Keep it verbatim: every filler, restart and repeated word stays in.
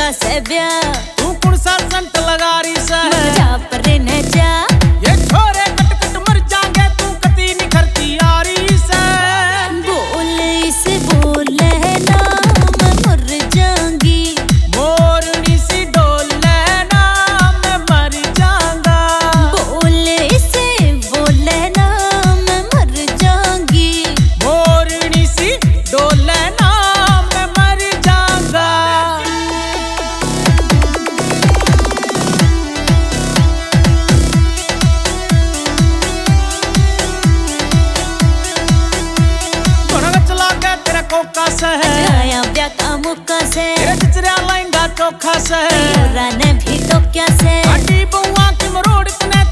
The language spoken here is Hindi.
का से ब्याह तू कौन सा संट लगा रही से जा पर न जा ये छोरे कट कट मर जाएंगे तू कती निखरती आ रही से बोल इसे बोल ना मैं मर जाऊंगी मोरनी सी डोल लेना मैं मर जाऊंगा बोल इसे बोल ना मैं मर जाऊंगी मोरनी सी डोल लेना मैं मर जाऊंगा चला के तेरा कोका से आया ब्याह का मुक्का से तेरे चिचरा लहंगा चोखा से ने भी तो क्या से आटी बुआ की मरोड़ इतने